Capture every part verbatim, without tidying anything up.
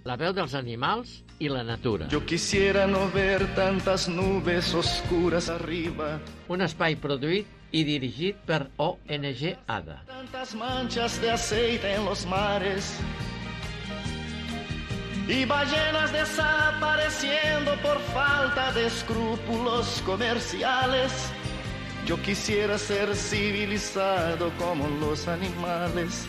La veu dels animals i la natura. Yo quisiera no ver tantas nubes oscuras arriba. Un espai produït i dirigit per O N G ADA. Tantas manchas de aceite en los mares. Y ballenas desapareciendo por falta de escrúpulos comerciales. Yo quisiera ser civilizado como los animales.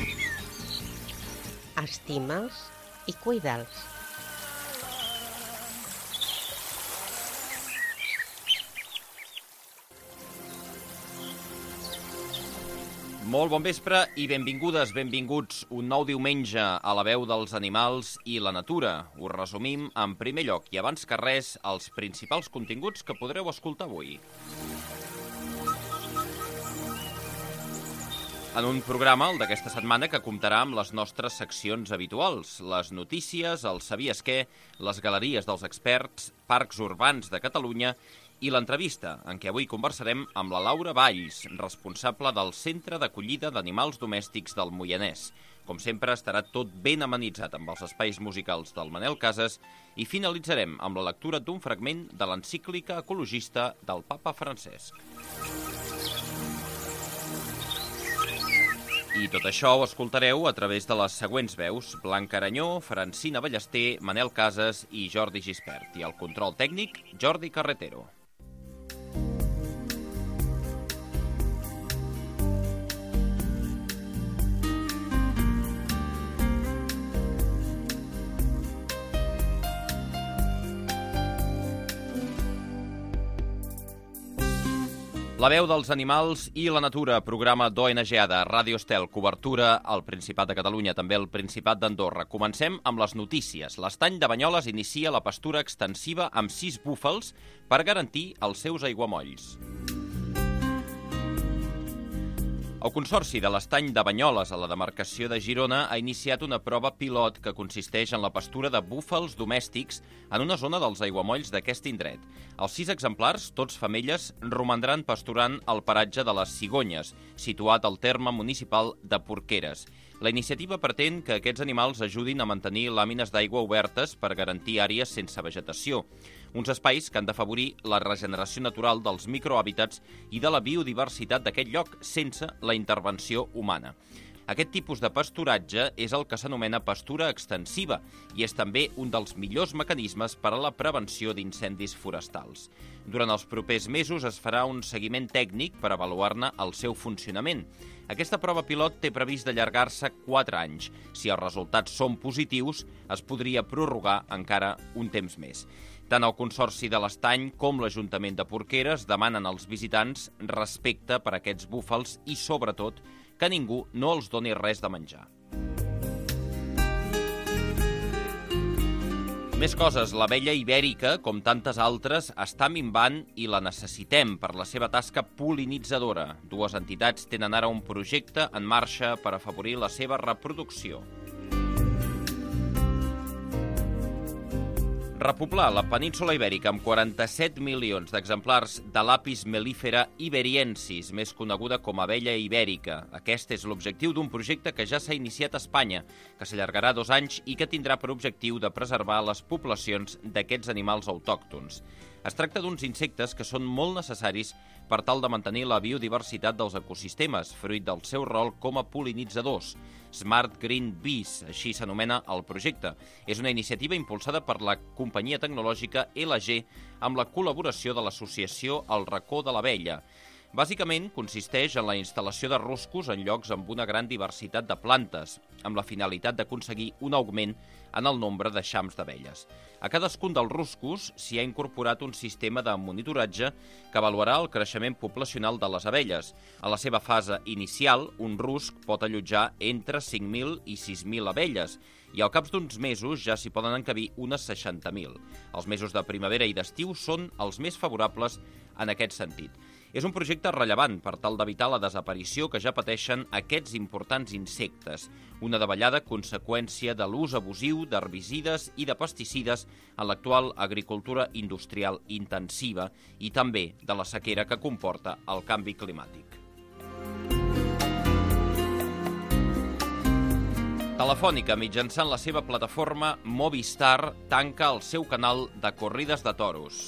Estima'ls i cuida'ls. Molt bon vespre i benvingudes, benvinguts un nou diumenge a la veu dels animals i la natura. Us resumim en primer lloc i abans que res els principals continguts que podreu escoltar avui. En un programa, el d'aquesta setmana, que comptarà amb les nostres seccions habituals, les notícies, el sabies què, les galeries dels experts, parcs urbans de Catalunya i l'entrevista, en què avui conversarem amb la Laura Valls, responsable del Centre d'Acollida d'Animals Domèstics del Moianès. Com sempre, estarà tot ben amenitzat amb els espais musicals del Manel Casas i finalitzarem amb la lectura d'un fragment de l'encíclica ecologista del papa Francesc. I tot això ho escoltareu a través de les següents veus: Blanca Aranyó, Francina Ballester, Manel Casas i Jordi Gispert. I el control tècnic, Jordi Carretero. La veu dels animals i la natura, programa d'O N G ADA, Ràdio Estel, cobertura al Principat de Catalunya, també al Principat d'Andorra. Comencem amb les notícies. L'Estany de Banyoles inicia la pastura extensiva amb sis búfals per garantir els seus aiguamolls. El Consorci de l'Estany de Banyoles a la demarcació de Girona ha iniciat una prova pilot que consisteix en la pastura de búfals domèstics en una zona dels aiguamolls d'aquest indret. Els sis exemplars, tots femelles, romandran pasturant al paratge de les Cigonyes, situat al terme municipal de Porqueres. La iniciativa pretén que aquests animals ajudin a mantenir làmines d'aigua obertes per garantir àrees sense vegetació, uns espais que han d'afavorir la regeneració natural dels microhàbitats i de la biodiversitat d'aquest lloc sense la intervenció humana. Aquest tipus de pasturatge és el que s'anomena pastura extensiva i és també un dels millors mecanismes per a la prevenció d'incendis forestals. Durant els propers mesos es farà un seguiment tècnic per avaluar-ne el seu funcionament. Aquesta prova pilot té previst d'allargar-se quatre anys. Si els resultats són positius, es podria prorrogar encara un temps més. Tant el Consorci de l'Estany com l'Ajuntament de Porqueres demanen als visitants respecte per aquests búfals i, sobretot, que ningú no els doni res de menjar. Més coses. L'abella ibèrica, com tantes altres, està minvant i la necessitem per la seva tasca pol·linitzadora. Dues entitats tenen ara un projecte en marxa per afavorir la seva reproducció. Repoblar la península ibèrica amb quaranta-set milions d'exemplars de l'Apis mellifera iberiensis, més coneguda com a abella ibèrica. Aquest és l'objectiu d'un projecte que ja s'ha iniciat a Espanya, que s'allargarà dos anys i que tindrà per objectiu de preservar les poblacions d'aquests animals autòctons. Es tracta d'uns insectes que són molt necessaris per tal de mantenir la biodiversitat dels ecosistemes, fruit del seu rol com a pol·linitzadors. Smart Green Bees, així s'anomena el projecte. És una iniciativa impulsada per la companyia tecnològica L G amb la col·laboració de l'associació El Racó de l'Abella. Bàsicament, consisteix en la instal·lació de ruscos en llocs amb una gran diversitat de plantes, amb la finalitat d'aconseguir un augment en el nombre d'eixams d'abelles. A cadascun dels ruscos s'hi ha incorporat un sistema de monitoratge que avaluarà el creixement poblacional de les abelles. A la seva fase inicial, un rusc pot allotjar entre cinc mil i sis mil abelles, i al cap d'uns mesos ja s'hi poden encabir unes seixanta mil. Els mesos de primavera i d'estiu són els més favorables en aquest sentit. És un projecte rellevant per tal d'evitar la desaparició que ja pateixen aquests importants insectes, una davallada conseqüència de l'ús abusiu d'herbicides i de pesticides en l'actual agricultura industrial intensiva i també de la sequera que comporta el canvi climàtic. Telefònica, mitjançant la seva plataforma Movistar, tanca el seu canal de corrides de toros.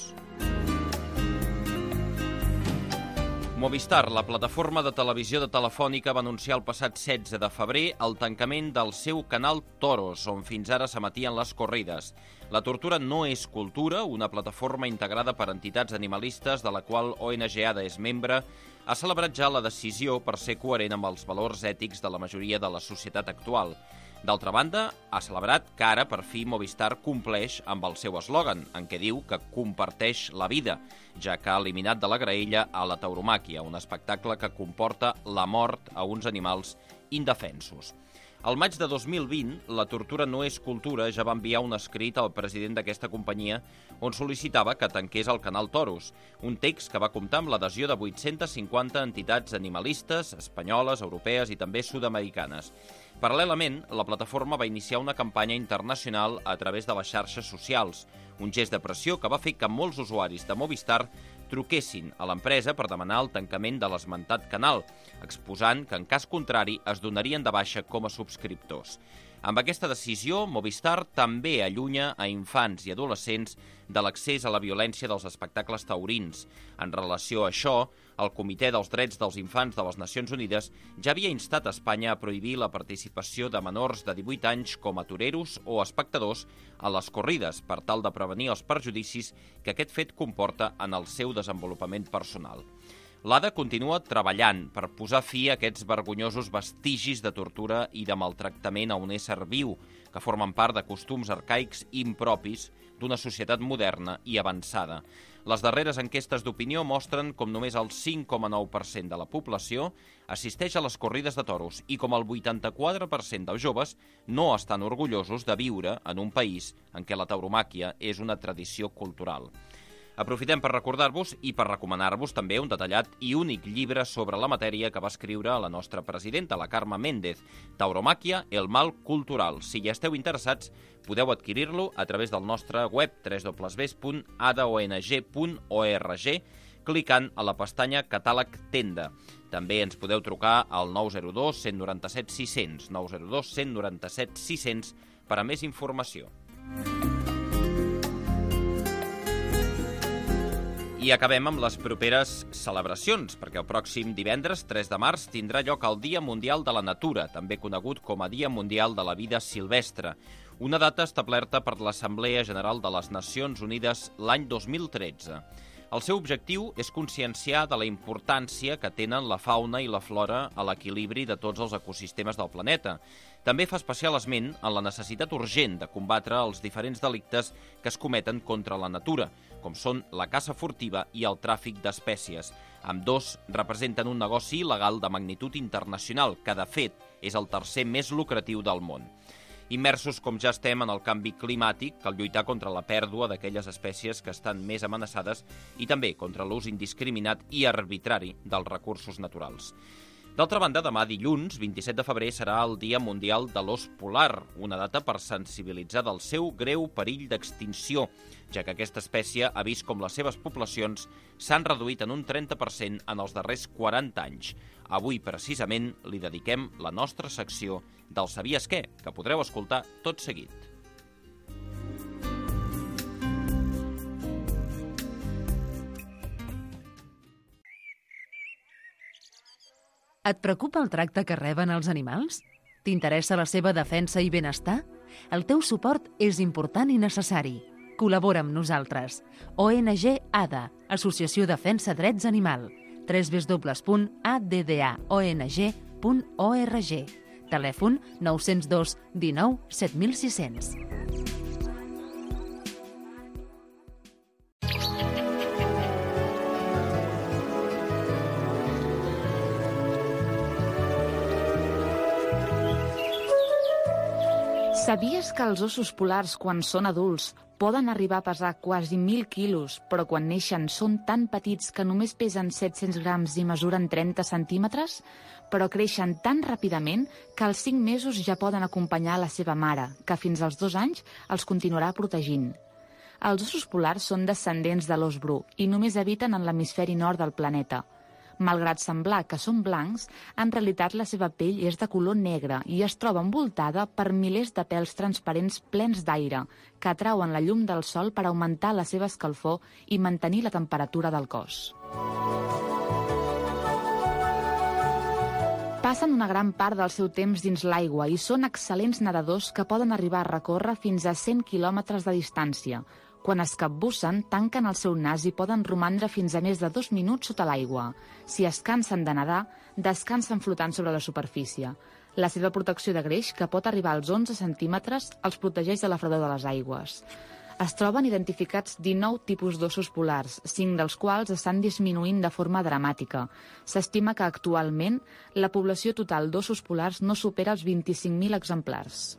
Movistar, la plataforma de televisió de Telefònica, va anunciar el passat setze de febrer el tancament del seu canal Toros, on fins ara s'emetien les corrides. La tortura no és cultura, una plataforma integrada per entitats animalistes de la qual O N G ADA és membre, ha celebrat ja la decisió per ser coherent amb els valors ètics de la majoria de la societat actual. D'altra banda, ha celebrat que ara, per fi, Movistar compleix amb el seu eslògan, en què diu que comparteix la vida, ja que ha eliminat de la graella a la tauromàquia, un espectacle que comporta la mort a uns animals indefensos. Al maig de dos mil vint, La tortura no és cultura ja va enviar un escrit al president d'aquesta companyia on sol·licitava que tanqués el canal Toros, un text que va comptar amb l'adhesió de vuit-centes cinquanta entitats animalistes, espanyoles, europees i també sud-americanes. Paral·lelament, la plataforma va iniciar una campanya internacional a través de les xarxes socials, un gest de pressió que va fer que molts usuaris de Movistar truquessin a l'empresa per demanar el tancament de l'esmentat canal, exposant que en cas contrari es donarien de baixa com a subscriptors. Amb aquesta decisió, Movistar també allunya a infants i adolescents de l'accés a la violència dels espectacles taurins. En relació a això, el Comitè dels Drets dels Infants de les Nacions Unides ja havia instat a Espanya a prohibir la participació de menors de divuit anys com a toreros o espectadors a les corrides per tal de prevenir els perjudicis que aquest fet comporta en el seu desenvolupament personal. L'ADA continua treballant per posar fi a aquests vergonyosos vestigis de tortura i de maltractament a un ésser viu, que formen part de costums arcaics impropis d'una societat moderna i avançada. Les darreres enquestes d'opinió mostren com només el cinc coma nou per cent de la població assisteix a les corrides de toros i com el vuitanta-quatre per cent dels joves no estan orgullosos de viure en un país en què la tauromàquia és una tradició cultural. Aprofitem per recordar-vos i per recomanar-vos també un detallat i únic llibre sobre la matèria que va escriure la nostra presidenta, la Carme Méndez, Tauromàquia, el mal cultural. Si hi esteu interessats, podeu adquirir-lo a través del nostre web w w w punt adaong punt org clicant a la pestanya Catàleg Tenda. També ens podeu trucar al nou zero dos, cent noranta-set, sis cents, nou zero dos, cent noranta-set, sis cents per a més informació. I acabem amb les properes celebracions, perquè el pròxim divendres, tres de març, tindrà lloc el Dia Mundial de la Natura, també conegut com a Dia Mundial de la Vida Silvestre, una data establerta per l'Assemblea General de les Nacions Unides l'any dos mil tretze. El seu objectiu és conscienciar de la importància que tenen la fauna i la flora a l'equilibri de tots els ecosistemes del planeta. També fa especial esment en la necessitat urgent de combatre els diferents delictes que es cometen contra la natura, com són la caça furtiva i el tràfic d'espècies. Ambdós representen un negoci il·legal de magnitud internacional, que de fet és el tercer més lucratiu del món. Immersos com ja estem en el canvi climàtic, cal lluitar contra la pèrdua d'aquelles espècies que estan més amenaçades i també contra l'ús indiscriminat i arbitrari dels recursos naturals. D'altra banda, demà dilluns, vint-i-set de febrer, serà el Dia Mundial de l'Ós Polar, una data per sensibilitzar del seu greu perill d'extinció, ja que aquesta espècie ha vist com les seves poblacions s'han reduït en un trenta per cent en els darrers quaranta anys. Avui, precisament, li dediquem la nostra secció del Sabies què?, que podreu escoltar tot seguit. Et preocupa el tracte que reben els animals? T'interessa la seva defensa i benestar? El teu suport és important i necessari. Col·labora amb nosaltres. O N G ADA, Associació Defensa Drets Animal. w w w punt a d d a o n g punt org. Telèfon nou zero dos, dinou, set mil sis cents. Sabies que els ossos polars, quan són adults, poden arribar a pesar quasi mil quilos, però quan neixen són tan petits que només pesen set-cents grams i mesuren trenta centímetres? Però creixen tan ràpidament que als cinc mesos ja poden acompanyar la seva mare, que fins als dos anys els continuarà protegint. Els ossos polars són descendents de l'ós bru i només habiten en l'hemisferi nord del planeta. Malgrat semblar que són blancs, en realitat la seva pell és de color negre i es troba envoltada per milers de pèls transparents plens d'aire que atrauen la llum del sol per augmentar la seva escalfor i mantenir la temperatura del cos. Passen una gran part del seu temps dins l'aigua i són excel·lents nedadors que poden arribar a recórrer fins a cent quilòmetres de distància. Quan es capbussen, tanquen el seu nas i poden romandre fins a més de dos minuts sota l'aigua. Si es cansen de nedar, descansen flotant sobre la superfície. La seva protecció de greix, que pot arribar als onze centímetres, els protegeix de la fredor de les aigües. Es troben identificats dinou tipus d'ossos polars, cinc dels quals estan disminuint de forma dramàtica. S'estima que actualment la població total d'ossos polars no supera els vint-i-cinc mil exemplars.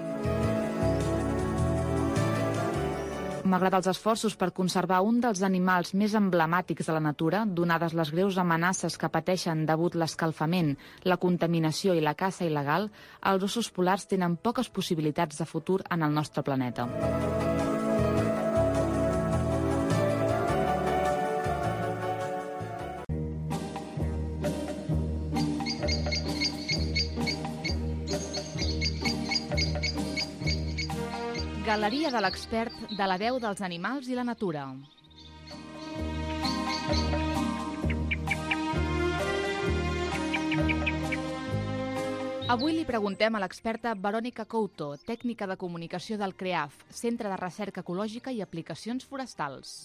Malgrat els esforços per conservar un dels animals més emblemàtics de la natura, donades les greus amenaces que pateixen degut l'escalfament, la contaminació i la caça il·legal, els ossos polars tenen poques possibilitats de futur en el nostre planeta. Galeria de l'expert de la veu dels animals i la natura. Avui li preguntem a l'experta Verònica Couto, tècnica de comunicació del CREAF, Centre de Recerca Ecològica i Aplicacions Forestals.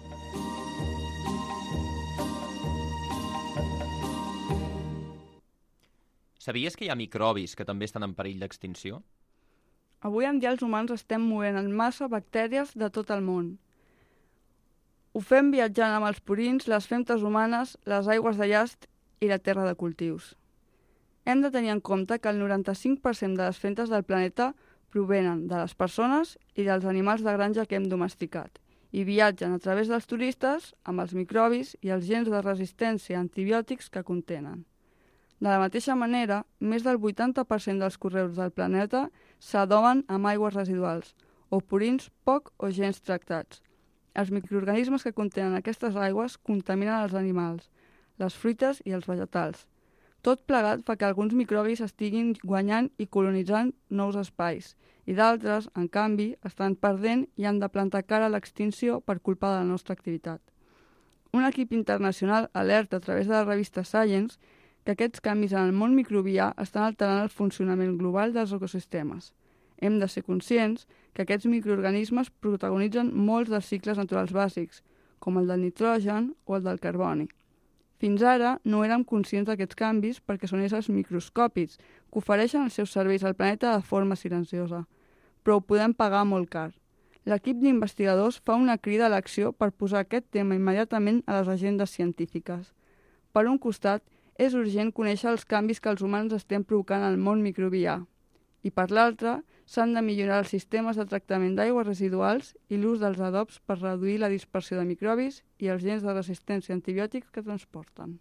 Sabies que hi ha microbis que també estan en perill d'extinció? Avui en dia els humans estem movent en massa bactèries de tot el món. Ho fem viatjant amb els purins, les femtes humanes, les aigües de llast i la terra de cultius. Hem de tenir en compte que el noranta-cinc per cent de les femtes del planeta provenen de les persones i dels animals de granja que hem domesticat i viatgen a través dels turistes amb els microbis i els gens de resistència a antibiòtics que contenen. De la mateixa manera, més del vuitanta per cent dels correus del planeta s'adoben amb aigües residuals, o purins poc o gens tractats. Els microorganismes que contenen aquestes aigües contaminen els animals, les fruites i els vegetals. Tot plegat fa que alguns microbis estiguin guanyant i colonitzant nous espais, i d'altres, en canvi, estan perdent i han de plantar cara a l'extinció per culpa de la nostra activitat. Un equip internacional alerta a través de la revista Science que aquests canvis en el món microbià estan alterant el funcionament global dels ecosistemes. Hem de ser conscients que aquests microorganismes protagonitzen molts dels cicles naturals bàsics, com el del nitrogen o el del carboni. Fins ara no érem conscients d'aquests canvis perquè són éssers microscòpics que ofereixen els seus serveis al planeta de forma silenciosa, però ho podem pagar molt car. L'equip d'investigadors fa una crida a l'acció per posar aquest tema immediatament a les agendes científiques. Per un costat, és urgent conèixer els canvis que els humans estem provocant al món microbià. I per l'altre, s'han de millorar els sistemes de tractament d'aigües residuals i l'ús dels adobs per reduir la dispersió de microbis i els gens de resistència a antibiòtics que transporten.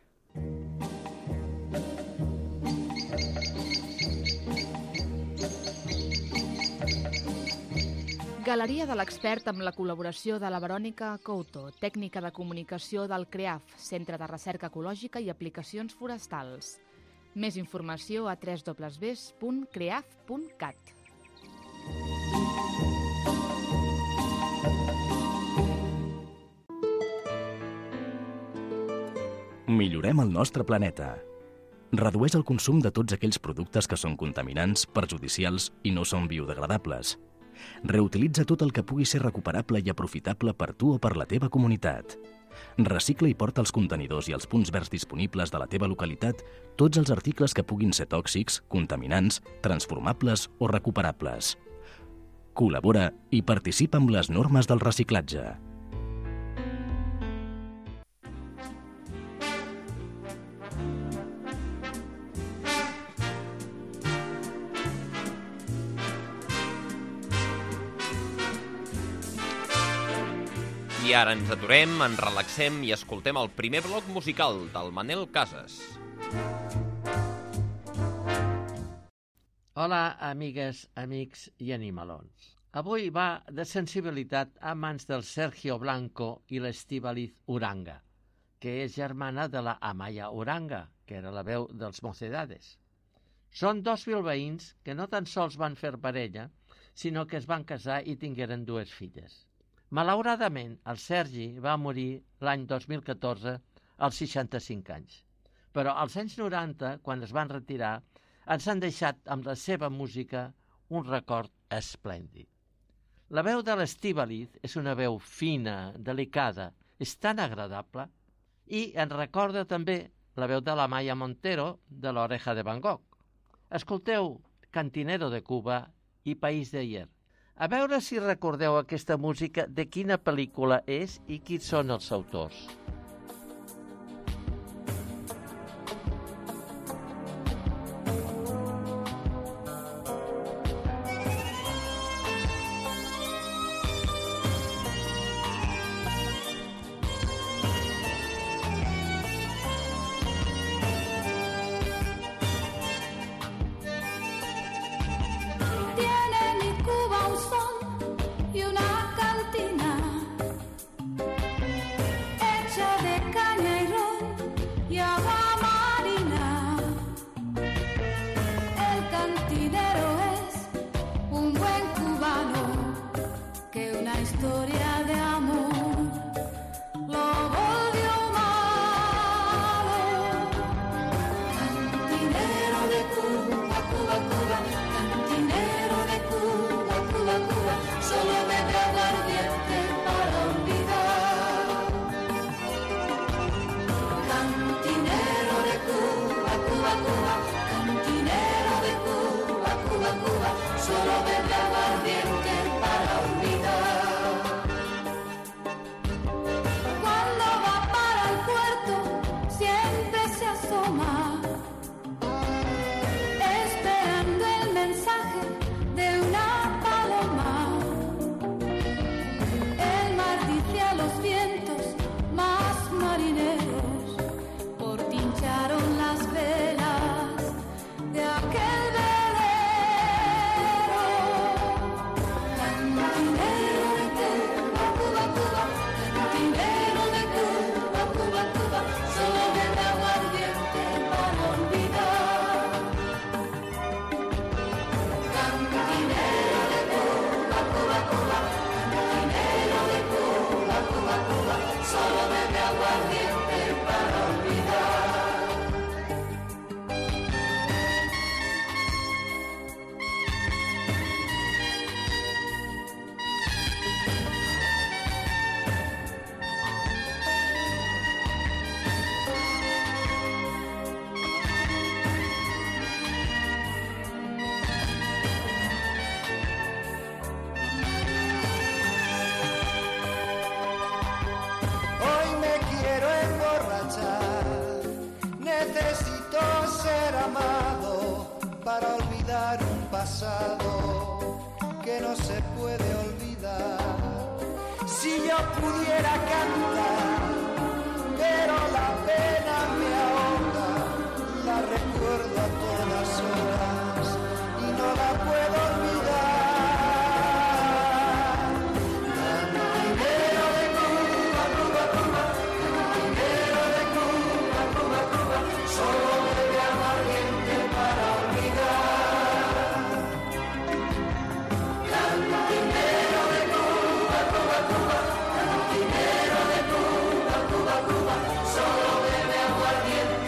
Galeria de l'expert amb la col·laboració de la Verònica Couto, tècnica de comunicació del CREAF, Centre de Recerca Ecològica i Aplicacions Forestals. Més informació a w w w punt creaf punt cat. Millorem el nostre planeta. Redueix el consum de tots aquells productes que són contaminants, perjudicials i no són biodegradables. Reutilitza tot el que pugui ser recuperable i aprofitable per tu o per la teva comunitat. Recicla i porta als contenidors i als punts verds disponibles de la teva localitat tots els articles que puguin ser tòxics, contaminants, transformables o recuperables. Col·labora i participa amb les normes del reciclatge. I ara ens aturem, ens relaxem i escoltem el primer bloc musical del Manel Casas. Hola, amigues, amics i animalons. Avui va de sensibilitat a mans del Sergio Blanco i l'Estíbaliz Uranga. que és germana de la Amaya Uranga, que era la veu dels Mocedades. Són dos bilbaïns que no tan sols van fer parella, sinó que es van casar i tingueren dues filles. Malauradament, el Sergi va morir l'any dos mil catorze als seixanta-cinc anys. Però als anys noranta, quan es van retirar, ens han deixat amb la seva música un record esplèndid. La veu de l'Estíbaliz és una veu fina, delicada, és tan agradable, i ens recorda també la veu de la Maya Montero de l'Oreja de Van Gogh. Escolteu Cantinero de Cuba i País de Ayer. A veure si recordeu aquesta música, de quina pel·lícula és i qui són els autors. Para olvidar un pasado que no se puede olvidar. Si yo pudiera cantar, pero la pena me ahoga, la recuerdo a todas horas y no la puedo olvidar. Cantinero de Cuba, Cuba, Cuba, cantinero de Cuba, Cuba, Cuba, solo bebe aguardiente para olvidar. Cantinero de Cuba, Cuba, Cuba, cantinero de Cuba, Cuba, Cuba, solo bebe aguardiente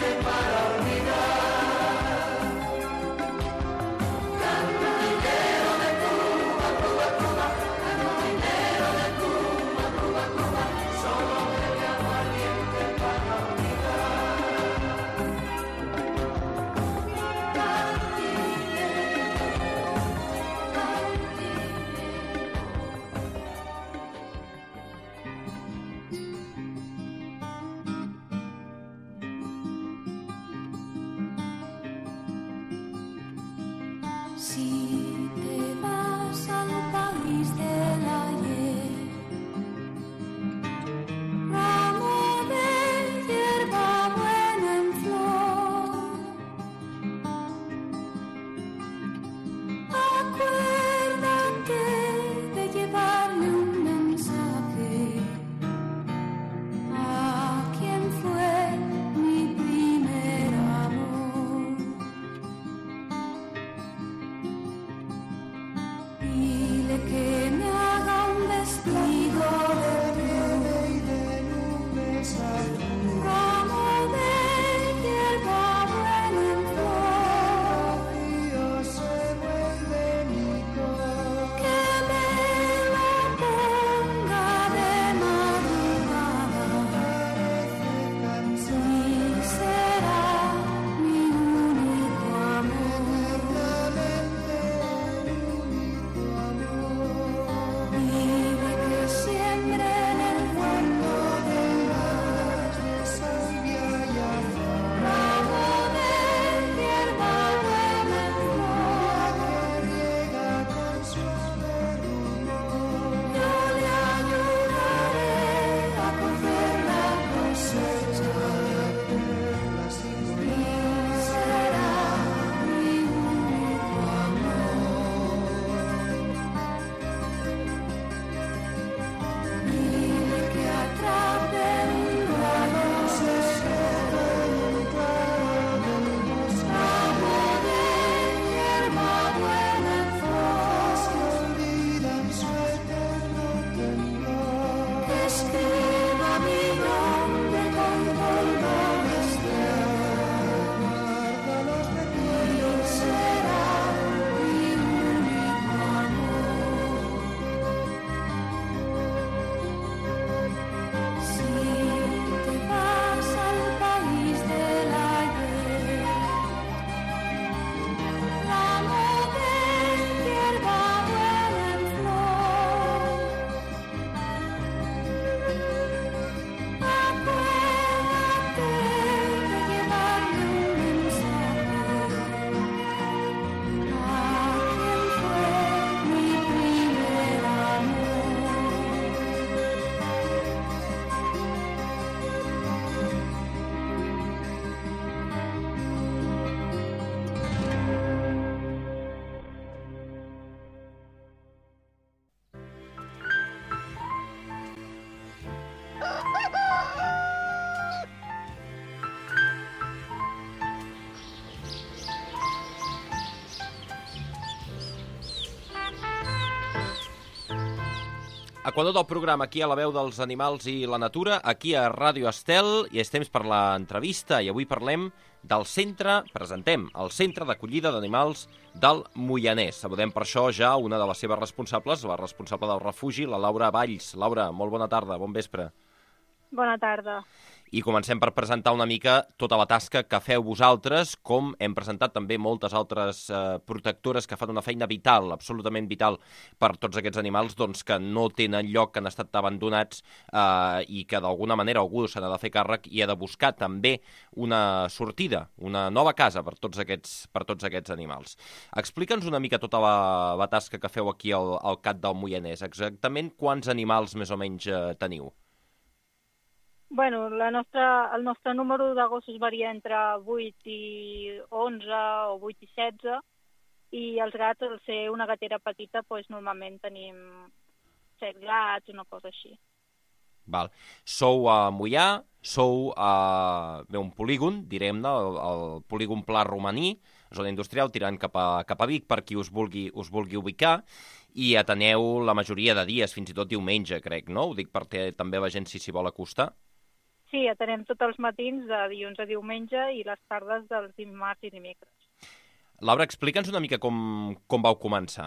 Equador del programa, aquí a la veu dels animals i la natura, aquí a Ràdio Estel, i és temps per l'entrevista, i avui parlem del centre, presentem el Centre d'Acollida d'Animals del Moianès. Saludem per això ja una de les seves responsables, la responsable del refugi, la Laura Valls. Laura, molt bona tarda, bon vespre. Bona tarda. I comencem per presentar una mica tota la tasca que feu vosaltres, com hem presentat també moltes altres eh, protectores que fan una feina vital, absolutament vital, per tots aquests animals doncs, que no tenen lloc, que han estat abandonats eh, i que d'alguna manera algú se n'ha de fer càrrec i ha de buscar també una sortida, una nova casa per tots aquests, per tots aquests animals. Explica'ns una mica tota la, la tasca que feu aquí al, al C A T del Moianès. Exactament quants animals més o menys eh, teniu? Bueno, la nostra, el nostre número de gossos varia entre vuit i onze o vuit i setze, i els gats, al ser una gatera petita, doncs normalment tenim set gats, una cosa així. Val. Sou a Moià, sou a bé, un polígon, direm-ne, el, el polígon Pla Romaní, zona industrial, tirant cap a, cap a Vic, per qui us vulgui, us vulgui ubicar, i ateneu la majoria de dies, fins i tot diumenge, crec, no? Ho dic perquè també la gent si s'hi vol acostar. Sí, atenem tots els matins de dilluns a diumenge i les tardes dels dimarts i dimecres. Laura, explica'ns una mica com, com vau començar.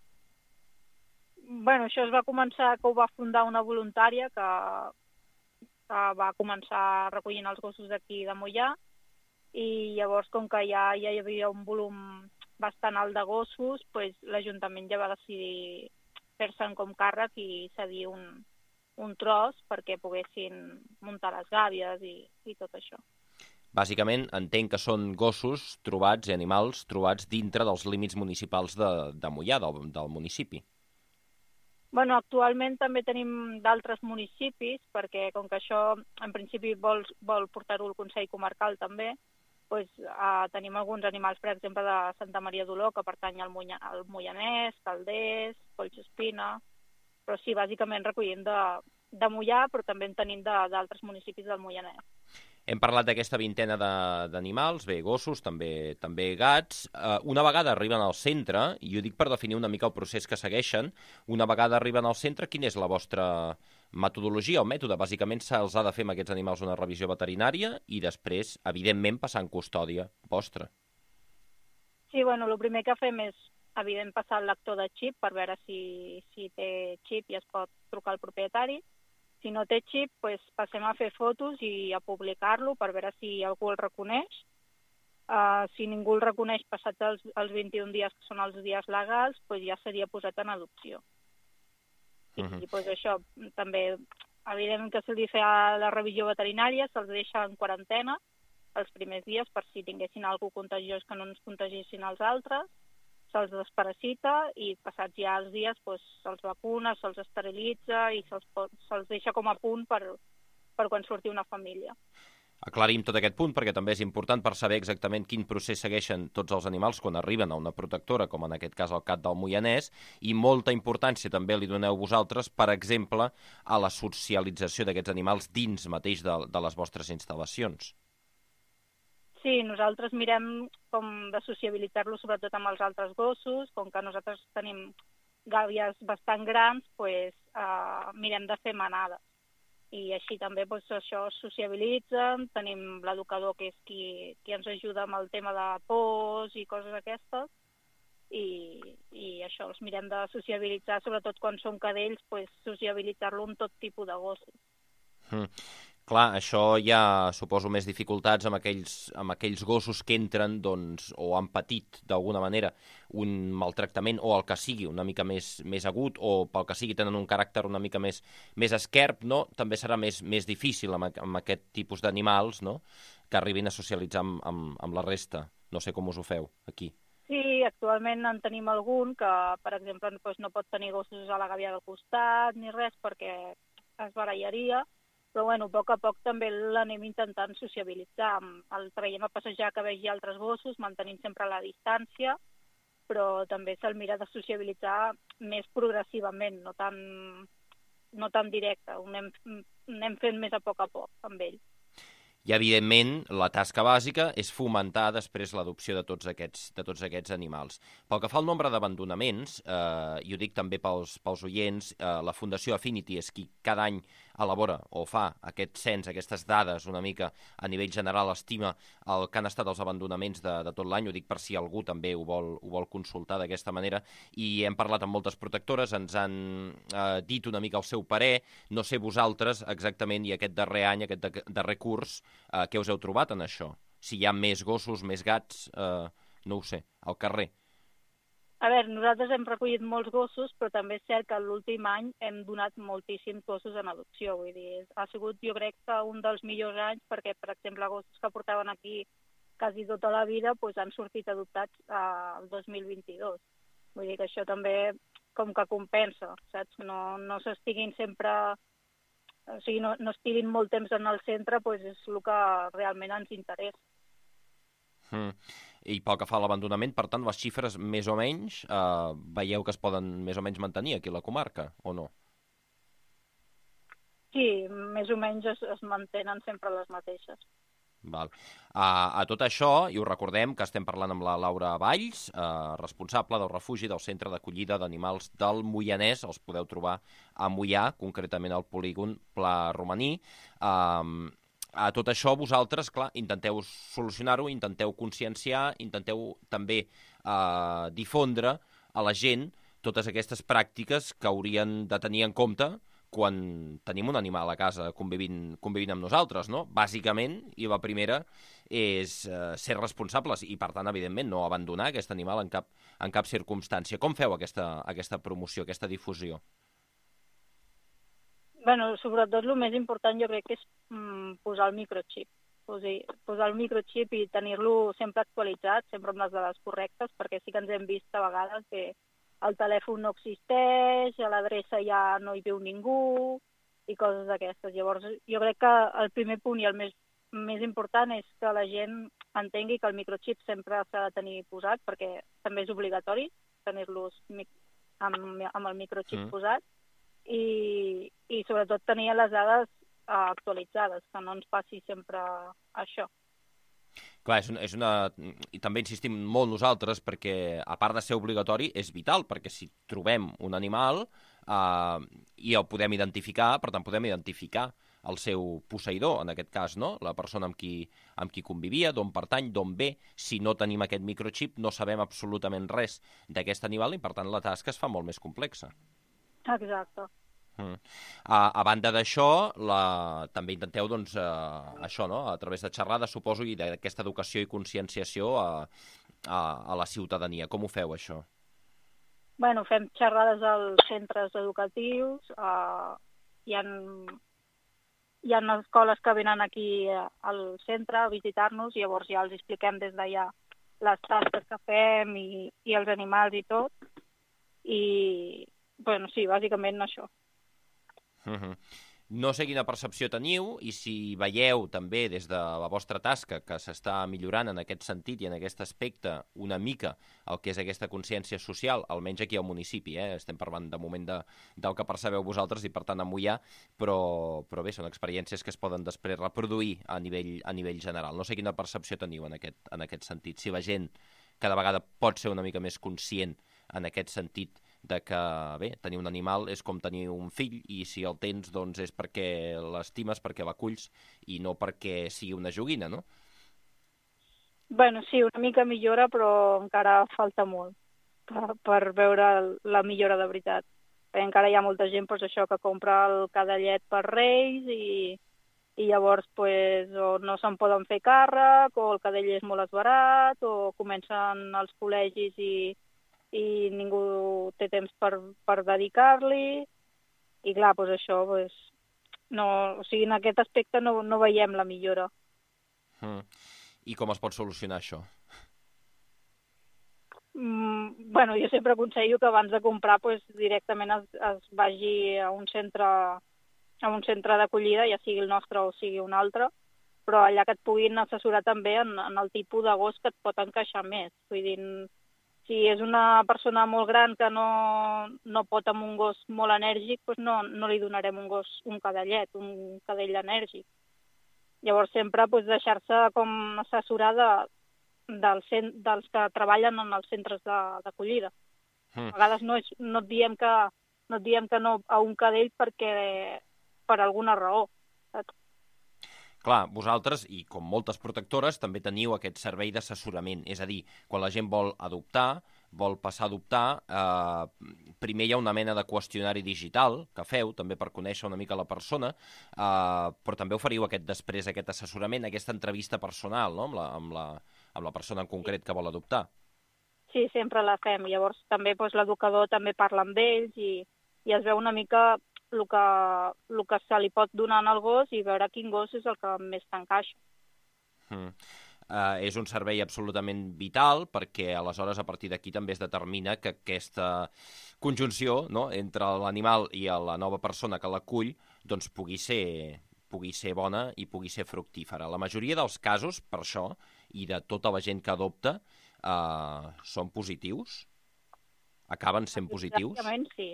Bueno, això es va començar que ho va fundar una voluntària que, que va començar recollint els gossos d'aquí de Moià, i llavors, com que ja, ja hi havia un volum bastant alt de gossos, doncs l'Ajuntament ja va decidir fer-se'n com càrrec i cedir un, un tros perquè poguessin muntar les gàbies i, i tot això. Bàsicament, entenc que són gossos trobats i animals trobats dintre dels límits municipals de, de Moià, del, del municipi. Bueno, actualment també tenim d'altres municipis, perquè com que això en principi vol, vol portar-ho al Consell Comarcal també, doncs, eh, tenim alguns animals, per exemple, de Santa Maria d'Oló, que pertany al, Moia, al Moianès, Calders, Collsospina, però sí, bàsicament recollint de, de Moià, però també en tenim d'altres municipis del Moianès. Hem parlat d'aquesta vintena d'animals, bé, gossos, també també gats. Uh, una vegada arriben al centre, i ho dic per definir una mica el procés que segueixen, una vegada arriben al centre, quina és la vostra metodologia o mètode? Bàsicament se'ls ha de fer amb aquests animals una revisió veterinària i després, evidentment, passar en custòdia vostra. Sí, bueno, el primer que fem és evident passar el lector de xip per veure si, si té xip i es pot trucar al propietari. Si no té xip, doncs passem a fer fotos i a publicar-lo per veure si algú el reconeix. Uh, si ningú el reconeix passats els, els vint-i-un dies, que són els dies legals, doncs ja seria posat en adopció. I, uh-huh. i doncs això, també, evidentment que se'ls fa la revisió veterinària, se'ls deixa en quarantena els primers dies per si tinguessin algú contagiós que no ens contagiessin els altres, se'ls desparasita i passats ja els dies doncs, se'ls vacuna, se'ls esterilitza i se'ls se deixa com a punt per, per quan surti una família. Aclarim tot aquest punt perquè també és important per saber exactament quin procés segueixen tots els animals quan arriben a una protectora, com en aquest cas el C A T del Moianès, i molta importància també li doneu vosaltres, per exemple, a la socialització d'aquests animals dins mateix de, de les vostres instal·lacions. Sí, nosaltres mirem com de sociabilitzar-lo sobretot amb els altres gossos, com que nosaltres tenim gàbies bastant grans, doncs, eh, mirem de fer manades. I així també doncs, això es sociabilitzen, tenim l'educador que és qui, qui ens ajuda amb el tema de pors i coses aquestes, i, i això els mirem de sociabilitzar, sobretot quan són cadells, doncs, sociabilitzar-lo amb tot tipus de gossos. Mm. Clar, això ja suposo més dificultats amb aquells, amb aquells gossos que entren doncs, o han patit d'alguna manera un maltractament o el que sigui una mica més, més agut o pel que sigui tenen un caràcter una mica més, més esquerp, no? També serà més, més difícil amb, amb aquest tipus d'animals, no? Que arribin a socialitzar amb, amb, amb la resta. No sé com us ho feu aquí. Sí, actualment en tenim algun que, per exemple, doncs no pot tenir gossos a la gàbia del costat ni res perquè es barallaria. Però, bueno, a poc a poc també l'anem intentant sociabilitzar. El traiem a passejar que vegi altres gossos, mantenint sempre la distància, però també se'l mira de sociabilitzar més progressivament, no tan, no tan directe. Ho anem, anem fent més a poc a poc amb ell. I, evidentment, la tasca bàsica és fomentar després l'adopció de tots aquests, de tots aquests animals. Pel que fa al nombre d'abandonaments, eh, i ho dic també pels, pels oients, eh, la Fundació Affinity és qui cada any elabora o fa aquest cens, aquestes dades una mica a nivell general, estima el que han estat els abandonaments de, de tot l'any, ho dic per si algú també ho vol, ho vol consultar d'aquesta manera, i hem parlat amb moltes protectores, ens han eh, dit una mica el seu parer, no sé vosaltres exactament, i aquest darrer any, aquest de, darrer curs, Uh, què us heu trobat en això? Si hi ha més gossos, més gats, uh, no ho sé, al carrer. A veure, nosaltres hem recollit molts gossos, però també és cert que l'últim any hem donat moltíssims gossos en adopció. Vull dir, ha sigut, jo crec, que un dels millors anys, perquè, per exemple, gossos que portaven aquí quasi tota la vida doncs han sortit adoptats uh, el dos mil vint-i-dos. Vull dir que això també com que compensa, saps? No, no s'estiguin sempre... O sigui, no, no estiguin molt temps en el centre, doncs és el que realment ens interessa. Mm. I pel que fa a l'abandonament, per tant, les xifres més o menys eh, veieu que es poden més o menys mantenir aquí a la comarca, o no? Sí, més o menys es, es mantenen sempre les mateixes. Val. A, a tot això, i us recordem que estem parlant amb la Laura Valls, eh, responsable del refugi del Centre d'Acollida d'Animals del Moianès. Els podeu trobar a Moià, concretament al polígon Pla Romaní. Eh, a tot això, vosaltres, clar, intenteu solucionar-ho, intenteu conscienciar, intenteu també eh, difondre a la gent totes aquestes pràctiques que haurien de tenir en compte quan tenim un animal a casa convivint, convivint amb nosaltres, no? Bàsicament, i la primera és eh, ser responsables i, per tant, evidentment, no abandonar aquest animal en cap, en cap circumstància. Com feu aquesta, aquesta promoció, aquesta difusió? Bueno, sobretot el més important jo crec que és mm, posar el microchip. O sigui, posar el microchip i tenir-lo sempre actualitzat, sempre amb les dades correctes, perquè sí que ens hem vist a vegades que el telèfon no existeix, a l'adreça ja no hi viu ningú i coses d'aquestes. Llavors, jo crec que el primer punt i el més, més important és que la gent entengui que el microchip sempre s'ha de tenir posat, perquè també és obligatori tenir-los amb, amb el microchip mm. posat, i, i sobretot tenir les dades uh, actualitzades, que no ens passi sempre això. Clar, és una, és una... I també insistim molt nosaltres perquè, a part de ser obligatori, és vital, perquè si trobem un animal eh, i el podem identificar, per tant, podem identificar el seu posseïdor, en aquest cas, no? La persona amb qui, amb qui convivia, d'on pertany, d'on ve. Si no tenim aquest microchip, no sabem absolutament res d'aquest animal i, per tant, la tasca es fa molt més complexa. Exacte. Mm. A, a banda d'això, la... també intenteu, doncs, eh, això, no? A través de xerrades, suposo, i d'aquesta educació i conscienciació a, a, a la ciutadania. Com ho feu, això? Bueno, fem xerrades als centres educatius, eh, hi ha, hi ha escoles que venen aquí al centre a visitar-nos, i llavors ja els expliquem des d'allà les tasques que fem i, i els animals i tot, i, bueno, sí, bàsicament això. Uh-huh. No sé quina percepció teniu i si veieu també des de la vostra tasca que s'està millorant en aquest sentit i en aquest aspecte una mica el que és aquesta consciència social, almenys aquí al municipi, eh? Estem parlant de moment de, del que percebeu vosaltres i per tant a Moià, però, però bé, són experiències que es poden després reproduir a nivell, a nivell general. No sé quina percepció teniu en aquest, en aquest sentit, si la gent cada vegada pot ser una mica més conscient en aquest sentit de que, bé, tenir un animal és com tenir un fill i si el tens, doncs, és perquè l'estimes, perquè l'aculls i no perquè sigui una joguina, no? Bueno, sí, una mica millora, però encara falta molt per, per veure la millora de veritat. Perquè encara hi ha molta gent, doncs, això, que compra el cadellet per Reis i, i llavors pues, o no se'n poden fer càrrec, o el cadell és molt esbarat, o comencen els col·legis i i ningú té temps per, per dedicar-li, i clar, doncs això, doncs, no, o sigui, en aquest aspecte no, no veiem la millora. Mm. I com es pot solucionar això? Mm, bueno, jo sempre aconsello que abans de comprar pues, directament es, es vagi a un centre a un centre d'acollida, ja sigui el nostre o sigui un altre, però allà que et puguin assessorar també en, en el tipus de gos que et pot encaixar més. Vull dir, si és una persona molt gran que no, no pot amb un gos molt enèrgic, doncs no, no li donarem un gos, un cadellet, un cadell enèrgic. Llavors sempre pues, deixar-se com assessorar de, del cent, dels que treballen en els centres d'acollida. Mm. A vegades no, és, no, et diem que, no et diem que no a un cadell perquè per alguna raó. Clar, vosaltres, i com moltes protectores, també teniu aquest servei d'assessorament. És a dir, quan la gent vol adoptar, vol passar a adoptar, eh, primer hi ha una mena de qüestionari digital que feu, també per conèixer una mica la persona, eh, però també oferiu aquest després, aquest assessorament, aquesta entrevista personal, no?, amb la, amb la, amb la persona en concret que vol adoptar. Sí, sempre la fem. Llavors també doncs, l'educador també parla amb ells i, i es veu una mica el que, el que se li pot donar al gos i veure quin gos és el que més t'encaixa. Mm. Uh, és un servei absolutament vital perquè aleshores a partir d'aquí també es determina que aquesta conjunció, no?, entre l'animal i la nova persona que l'acull doncs pugui ser, pugui ser bona i pugui ser fructífera. La majoria dels casos, per això, i de tota la gent que adopta, uh, són positius? Acaben sent positius? Exactament, sí.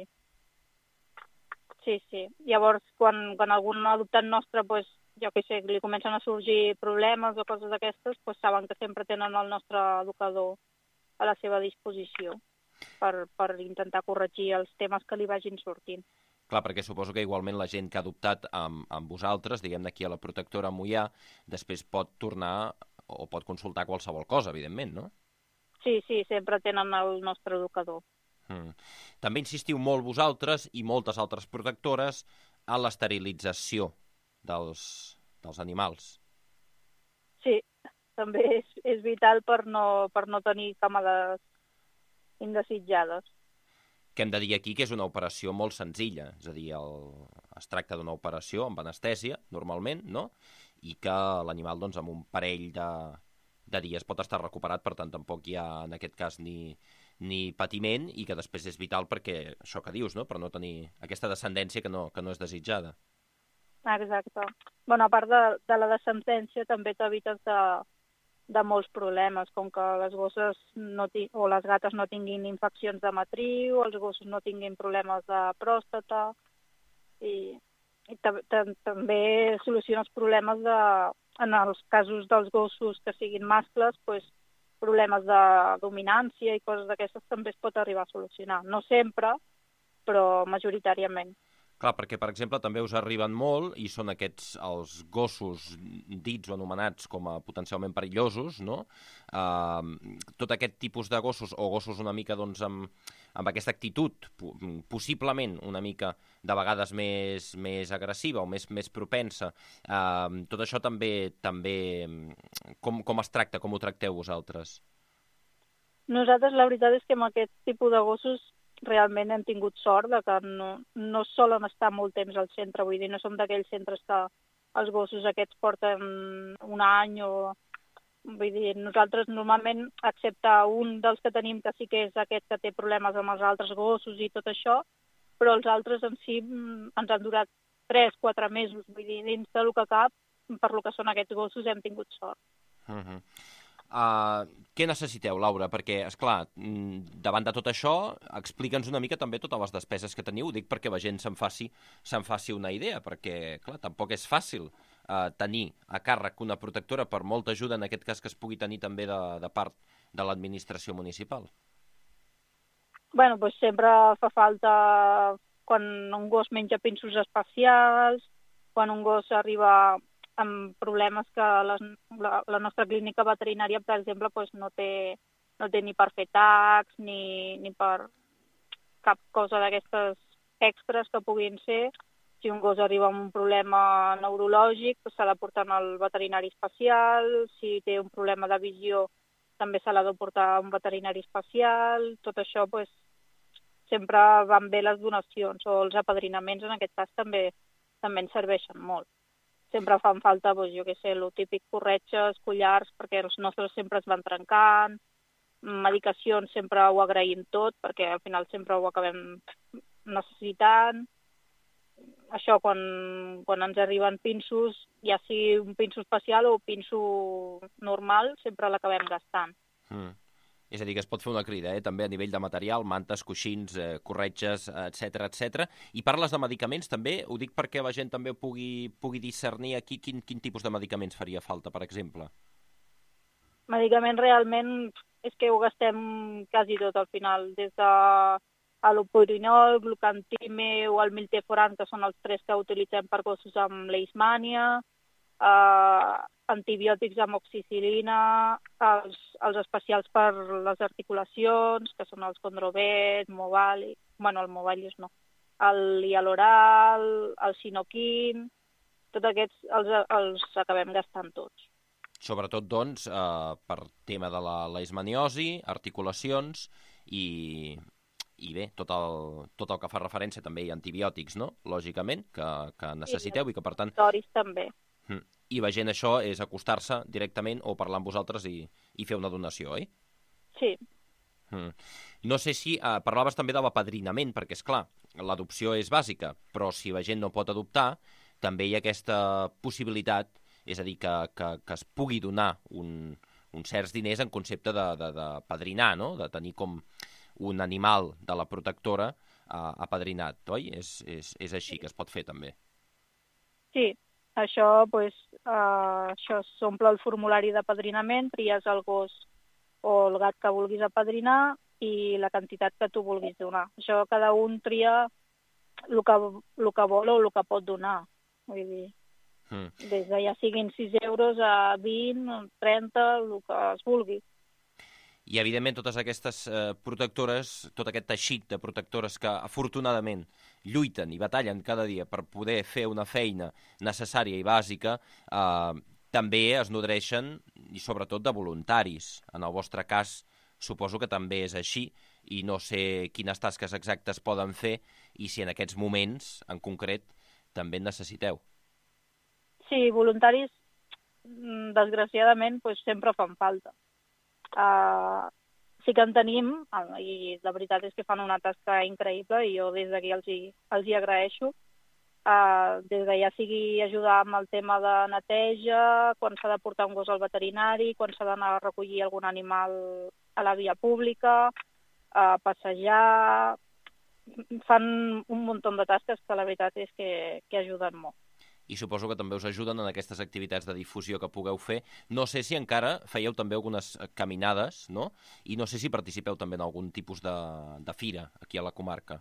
Sí, sí. Llavors, quan, quan algun adoptat nostre, pues, jo què sé, li comencen a sorgir problemes o coses d'aquestes, pues, saben que sempre tenen el nostre educador a la seva disposició per, per intentar corregir els temes que li vagin sortint. Clar, perquè suposo que igualment la gent que ha adoptat amb, amb vosaltres, diguem d'aquí a la protectora Moià, després pot tornar o pot consultar qualsevol cosa, evidentment, no? Sí, sí, sempre tenen el nostre educador. Mm. També insistiu molt vosaltres i moltes altres protectores a l'esterilització dels, dels animals. Sí, també és, és vital per no, per no tenir càmeres indesitjades. Que hem de dir aquí que és una operació molt senzilla, és a dir, el... es tracta d'una operació amb anestèsia, normalment, no?, i que l'animal, doncs, amb un parell de, de dies pot estar recuperat, per tant, tampoc hi ha, en aquest cas, ni... ni patiment, i que després és vital perquè, això que dius, no?, per no tenir aquesta descendència que no, que no és desitjada. Exacte. Bueno, a part de, de la descendència, també t'evites de, de molts problemes, com que les gosses no ti, o les gates no tinguin infeccions de matriu, els gossos no tinguin problemes de pròstata, i, i també soluciona els problemes de, en els casos dels gossos que siguin mascles, pues, problemes de dominància i coses d'aquestes també es pot arribar a solucionar. No sempre, però majoritàriament. Clar, perquè, per exemple, també us arriben molt i són aquests els gossos dits o anomenats com a potencialment perillosos, no? Uh, tot aquest tipus de gossos, o gossos una mica doncs, amb, amb aquesta actitud, possiblement una mica de vegades més, més agressiva o més, més propensa, uh, tot això també, també com, com es tracta, com ho tracteu vosaltres? Nosaltres la veritat és que amb aquest tipus de gossos realment hem tingut sort de que no, no solen estar molt temps al centre, vull dir, no som d'aquells centres que els gossos aquests porten un any o... Vull dir, nosaltres normalment, excepte un dels que tenim que sí que és aquest que té problemes amb els altres gossos i tot això, però els altres en si ens han durat tres, quatre mesos, vull dir, dins del que cap, per lo que són aquests gossos hem tingut sort. Uh-huh. Uh, què necessiteu, Laura? Perquè, esclar, davant de tot això, explica'ns una mica també totes les despeses que teniu. Dic perquè la gent se'n faci, se'n faci una idea, perquè, clar, tampoc és fàcil uh, tenir a càrrec una protectora per molta ajuda, en aquest cas que es pugui tenir també de, de part de l'administració municipal. Bueno, doncs sempre fa falta quan un gos menja pinsos especials, quan un gos arriba amb problemes que les, la, la nostra clínica veterinària, per exemple, pues no, té, no té ni per fer tacs, ni, ni per cap cosa d'aquestes extras que puguin ser. Si un gos arriba amb un problema neurològic, pues s'ha de portar al veterinari especial. Si té un problema de visió, també se l'ha de portar a un veterinari especial. Tot això, pues, sempre van bé les donacions, o els apadrinaments, en aquest cas, també, també ens serveixen molt. Sempre fan falta, doncs, jo què sé, el típic corretges, collars, perquè els nostres sempre es van trencant, medicacions sempre ho agraïm tot, perquè al final sempre ho acabem necessitant. Això, quan, quan ens arriben pinsos, ja sigui un pinso especial o un pinso normal, sempre l'acabem gastant. Mm. És a dir, que es pot fer una crida, eh? també a nivell de material, mantes, coixins, eh, corretges, etcètera, etcètera. I parles de medicaments també, ho dic perquè la gent també pugui, pugui discernir aquí quin, quin tipus de medicaments faria falta, per exemple. Medicaments realment és que ho gastem quasi tot al final, des de alopurinol, glucantime o el milteforan, que són els tres que utilitzem per gossos amb leishmània, eh, antibiòtics amb oxicilina, els, els especials per les articulacions, que són els Condrovet, Movali, bueno, el Movalis no, el Hialoral, el Sinoquin, tots aquests els, els acabem gastant tots. Sobretot, doncs, eh, per tema de la leishmaniosi, articulacions i, i bé, tot el, tot el que fa referència també hi ha antibiòtics, no?, lògicament, que, que necessiteu i que, per tant... també. I la gent això és acostar-se directament o parlar amb vosaltres i, i fer una donació, oi? Sí. Mm. No sé si eh, parlaves també de l'apadrinament, perquè, és clar, l'adopció és bàsica, però si la gent no pot adoptar, també hi ha aquesta possibilitat, és a dir, que, que, que es pugui donar un, uns certs diners en concepte de, de, de padrinar, no?, de tenir com un animal de la protectora eh, apadrinat, oi? És, és, és així que es pot fer també. Sí. Això, pues, uh, això s'omple el formulari d'apadrinament, tries el gos o el gat que vulguis apadrinar i la quantitat que tu vulguis donar. Això cada un tria el que, el que vol o el que pot donar. Vull dir, mm. des de ja siguin sis euros a vint, trenta, el que es vulgui. I, evidentment, totes aquestes eh, protectores, tot aquest teixit de protectores que, afortunadament, lluiten i batallen cada dia per poder fer una feina necessària i bàsica, eh, també es nodreixen, i sobretot, de voluntaris. En el vostre cas, suposo que també és així, i no sé quines tasques exactes poden fer i si en aquests moments, en concret, també en necessiteu. Sí, voluntaris, desgraciadament, pues, sempre fan falta. Uh, sí que en tenim, i la veritat és que fan una tasca increïble i jo des d'aquí els, hi, els hi agraeixo. Uh, des de ja sigui ajudar amb el tema de neteja, quan s'ha de portar un gos al veterinari, quan s'ha d'anar a recollir algun animal a la via pública, a passejar... Fan un munt de tasques que la veritat és que, que ajuden molt. I suposo que també us ajuden en aquestes activitats de difusió que pugueu fer. No sé si encara fèieu també algunes caminades, no? I no sé si participeu també en algun tipus de, de fira aquí a la comarca.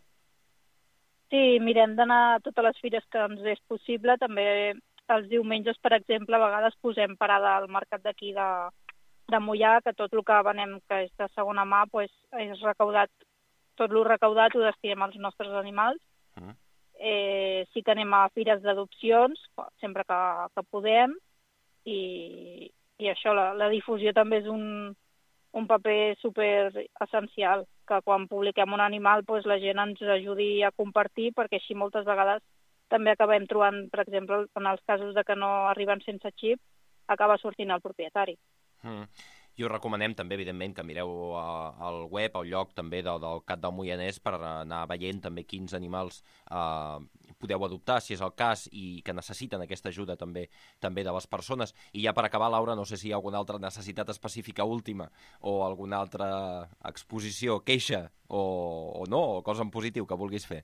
Sí, mirem d'anar a totes les fires que ens és possible. També els diumenges, per exemple, a vegades posem parada al mercat d'aquí de, de Moià, que tot el que venem que és de segona mà, pues, és recaudat, tot el recaudat ho destinem als nostres animals. Mm. Eh, sí que anem a fires d'adopcions, sempre que, que podem, i, i això, la, la difusió també és un, un paper super essencial, que quan publiquem un animal pues, la gent ens ajudi a compartir, perquè així moltes vegades també acabem trobant, per exemple, en els casos de que no arriben sense xip, acaba sortint el propietari. Mm. I us recomanem també, evidentment, que mireu al web, al lloc també del, del Cat del Moianès per anar veient també quins animals eh, podeu adoptar, si és el cas, i que necessiten aquesta ajuda també també de les persones. I ja per acabar, Laura, no sé si hi ha alguna altra necessitat específica última o alguna altra exposició, queixa o, o no, o cosa en positiu que vulguis fer.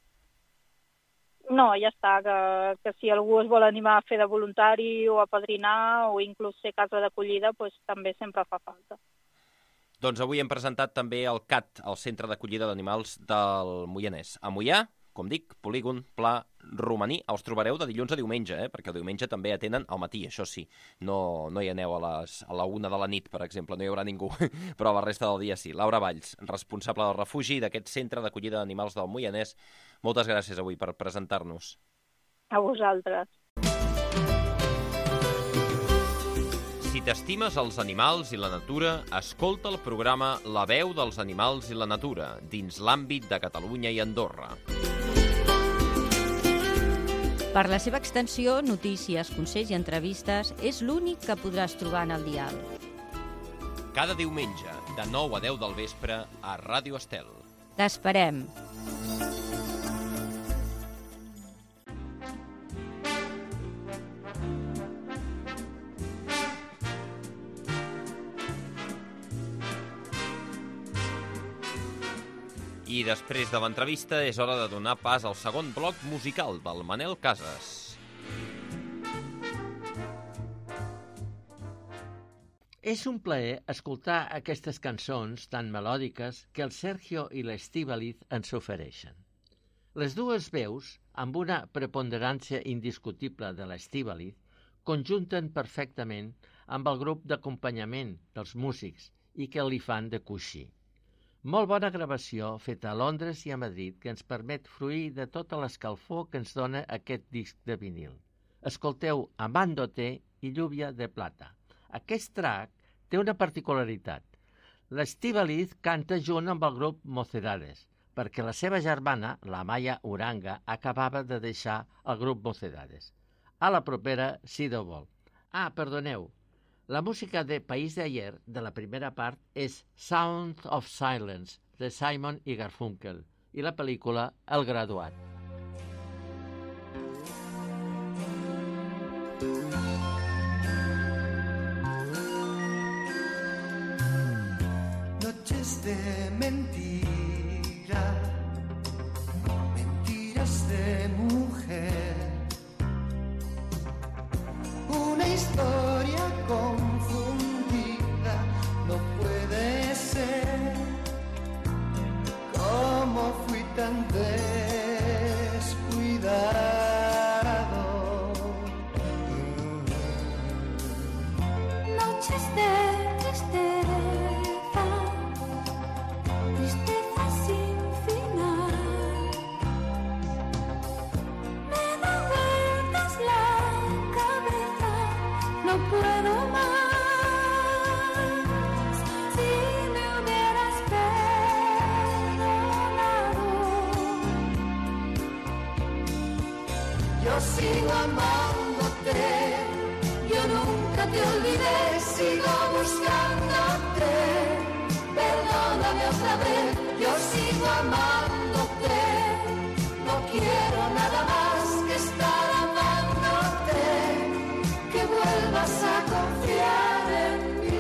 No, ja està, que, que si algú es vol animar a fer de voluntari o a padrinar o inclús ser casa d'acollida, pues, també sempre fa falta. Doncs avui hem presentat també el C A T, el Centre d'Acollida d'Animals del Moianès. A Moià, com dic, polígon, pla, romaní, els trobareu de dilluns a diumenge, eh? Perquè el diumenge també atenen al matí, això sí. No, no hi aneu a, les, a la una de la nit, per exemple, no hi haurà ningú, però a la resta del dia sí. Laura Valls, responsable del refugi d'aquest Centre d'Acollida d'Animals del Moianès, moltes gràcies avui per presentar-nos. A vosaltres. Si t'estimes els animals i la natura, escolta el programa La veu dels animals i la natura, dins l'àmbit de Catalunya i Andorra. Per la seva extensió, notícies, consells i entrevistes, és l'únic que podràs trobar en el dial. Cada diumenge, de nou a deu del vespre, a Ràdio Estel. T'esperem. I després de l'entrevista és hora de donar pas al segon bloc musical del Manel Casas. És un plaer escoltar aquestes cançons tan melòdiques que el Sergio i l'Estíbaliz ens ofereixen. Les dues veus, amb una preponderància indiscutible de l'Estíbaliz, conjunten perfectament amb el grup d'acompanyament dels músics i que li fan de coixí. Molt bona gravació feta a Londres i a Madrid que ens permet fruir de tota l'escalfor que ens dona aquest disc de vinil. Escolteu Amándote i Lluvia de Plata. Aquest track té una particularitat. L'Estíbaliz canta junt amb el grup Mocedades, perquè la seva germana, la Maya Uranga, acabava de deixar el grup Mocedades. A la propera, si Déu vol. Ah, perdoneu, la música de País de Ayer, de la primera part, és Sound of Silence, de Simon i Garfunkel, i la pel·lícula El Graduat. Noches de mentira, mentiras de mujer, una historia confundida, no puede ser. ¿Cómo fui tan descuidado? Noches de tristeza, tristeza sin final. Me da vueltas la cabeza, no puedo más. Si me hubieras perdonado, yo sigo amándote, yo nunca te olvidé, sigo buscándote. Perdóname otra vez, yo sigo amándote, no quiero nada más que estar amándote, que vuelvas a confiar en mí.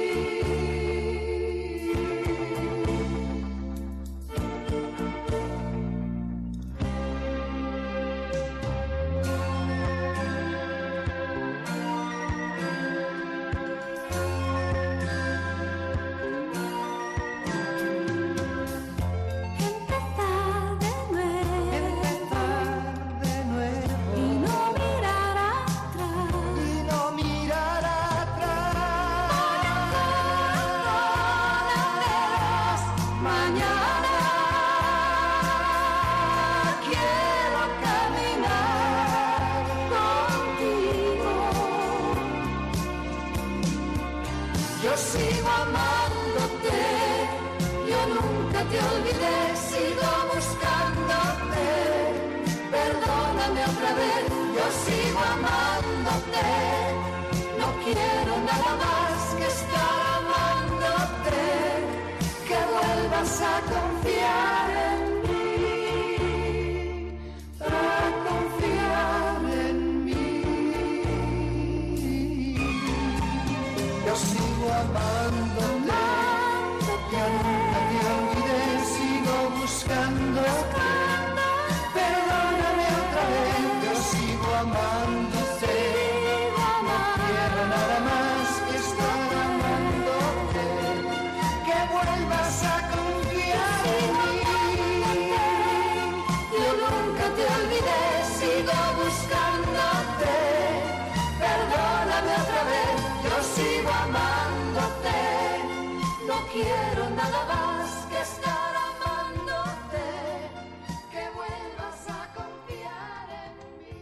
Quiero nada más que estar amándote, que vuelvas a confiar en mí.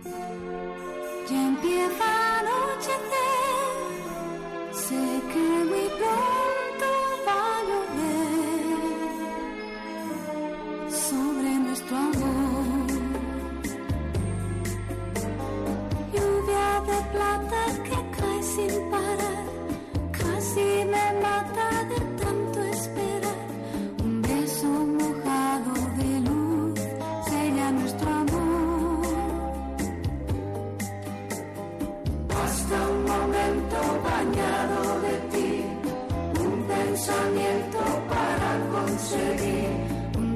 Ya empieza a anochecer, sé que muy pronto va a llover sobre nuestro amor. Lluvia de plata que cae sin parar, casi me mata de tanto esperar. Un beso mojado de luz sella nuestro amor. Basta un momento bañado de ti, un pensamiento para conseguir un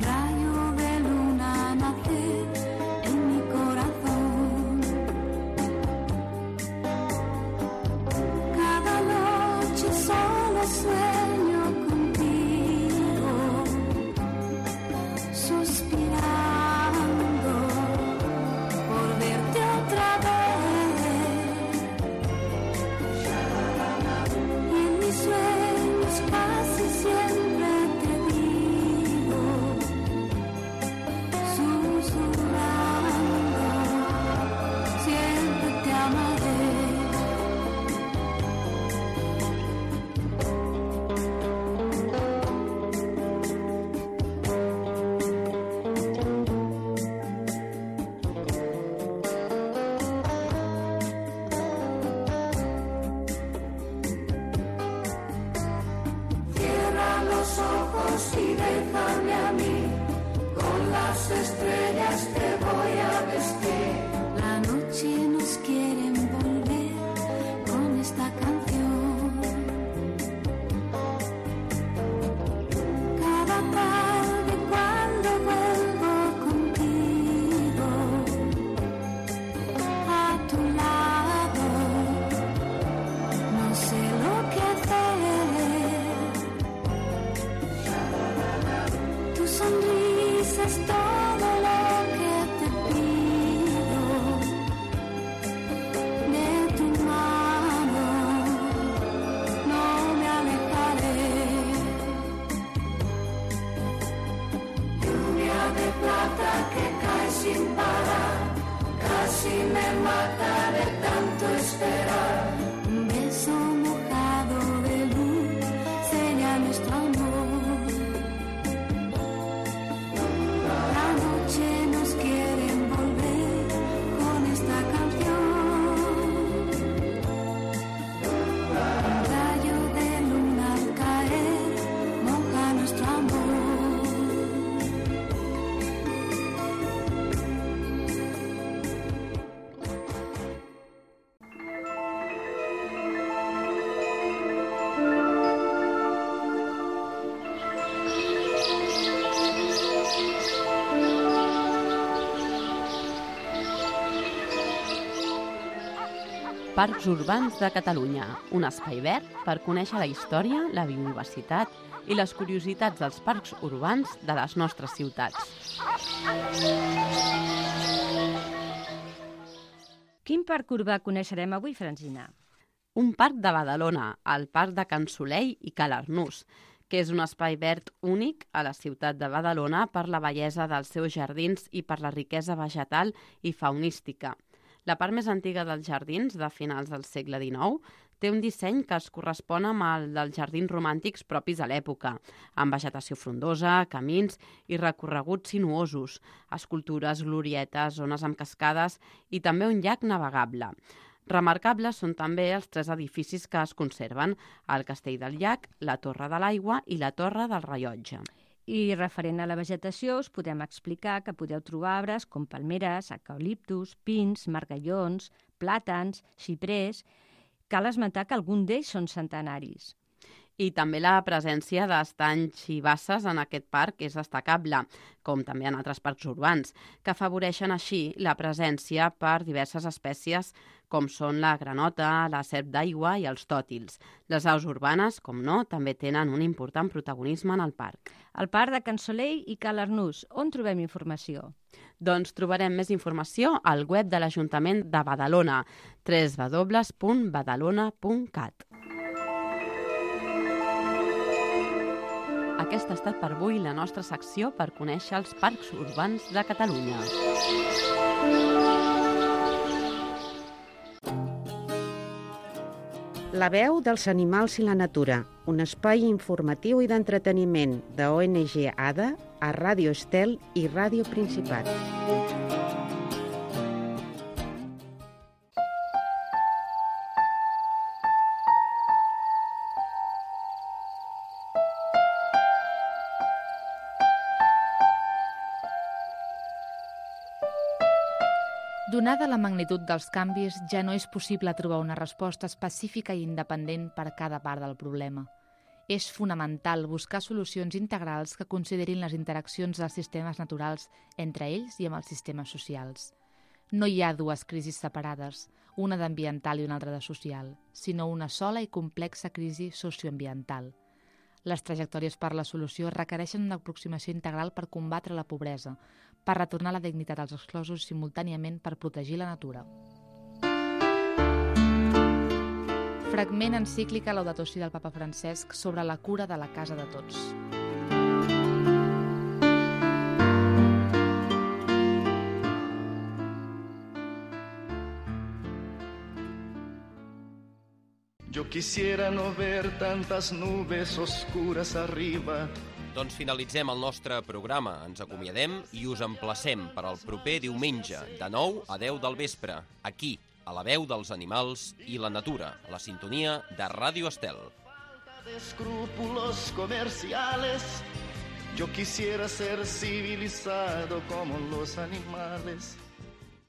cosas y déjame a mí, con las estrellas te voy a vestir. La noche nos quiere envolver con esta canción. Cada tarde cuando vuelvo contigo a tu lado, no sé lo que hacer. Tu sonrisa es todo lo que te pido. De tu mano no me alejaré. Lluvia de plata que cae sin parar, casi me mata de tanto esperar. Un beso mojado de luz sella nuestro amor. La noche nos quiere envolver con esta canción. Un rayo de luna al caer moja nuestro amor. Parcs Urbans de Catalunya, un espai verd per conèixer la història, la biodiversitat i les curiositats dels parcs urbans de les nostres ciutats. Quin parc urbà coneixerem avui, Francina? Un parc de Badalona, el Parc de Can Solell i Ca l'Arnús, que és un espai verd únic a la ciutat de Badalona per la bellesa dels seus jardins i per la riquesa vegetal i faunística. La part més antiga dels jardins, de finals del segle dinou, té un disseny que es correspon amb el dels jardins romàntics propis a l'època, amb vegetació frondosa, camins i recorreguts sinuosos, escultures, glorietes, zones amb cascades i també un llac navegable. Remarcables són també els tres edificis que es conserven, el Castell del Llac, la Torre de l'Aigua i la Torre del Rellotge. I referent a la vegetació, us podem explicar que podeu trobar arbres com palmeres, eucaliptus, pins, margallons, plàtans, xiprers. Cal esmentar que algun d'ells són centenaris. I també la presència d'estanys i basses en aquest parc és destacable, com també en altres parcs urbans, que afavoreixen així la presència per diverses espècies com són la granota, la serp d'aigua i els tòtils. Les aus urbanes, com no, també tenen un important protagonisme en el parc. El Parc de Can Solell i Ca l'Arnús, on trobem informació? Doncs trobarem més informació al web de l'Ajuntament de Badalona, w w w punt badalona punt cat. Aquesta ha estat per avui la nostra secció per conèixer els parcs urbans de Catalunya. La veu dels animals i la natura, un espai informatiu i d'entreteniment de O N G ADA a Ràdio Estel i Ràdio Principat. Donada la magnitud dels canvis, ja no és possible trobar una resposta específica i independent per a cada part del problema. És fonamental buscar solucions integrals que considerin les interaccions dels sistemes naturals entre ells i amb els sistemes socials. No hi ha dues crisis separades, una d'ambiental i una altra de social, sinó una sola i complexa crisi socioambiental. Les trajectòries per la solució requereixen una aproximació integral per combatre la pobresa, per retornar la dignitat als exclosos i simultàniament per protegir la natura. Fragment encíclica Laudato Si del papa Francesc sobre la cura de la casa de tots. Yo quisiera no ver tantas nubes oscuras arriba. Doncs finalitzem el nostre programa. Ens acomiadem i us emplacem per al proper diumenge, de nou a deu del vespre, aquí, a la veu dels animals i la natura, a la sintonia de Ràdio Estel. Falta de escrúpulos comerciales Yo quisiera ser civilizado como los animales.